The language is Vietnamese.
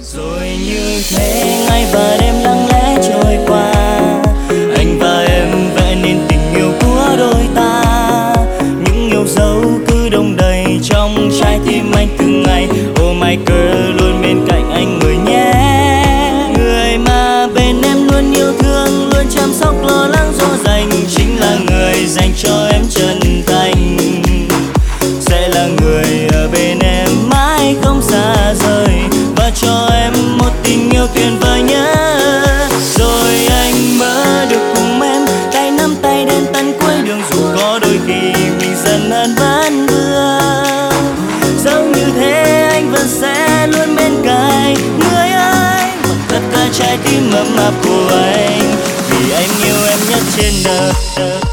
Rồi như thế ngày và đêm lặng lẽ trôi qua, anh và em vẽ nên tình yêu của đôi ta. Những yêu dấu cứ đong đầy trong trái tim anh từng ngày. Oh my girl, luôn bên cạnh anh người nhé. Người mà bên em luôn yêu thương, luôn chăm sóc lo lắng dỗ dành, chính là người dành cho em chân thành. Sẽ là người ở bên em mãi không xa rời, và cho em một tình yêu tuyệt vời nhớ. Rồi anh mơ được cùng em, tay nắm tay đến tận cuối đường, dù có đôi khi mình dần hơn vẫn vương. Giống như thế anh vẫn sẽ luôn bên cạnh người anh, bằng tất cả trái tim ấm áp của anh, vì anh yêu em nhất trên đời.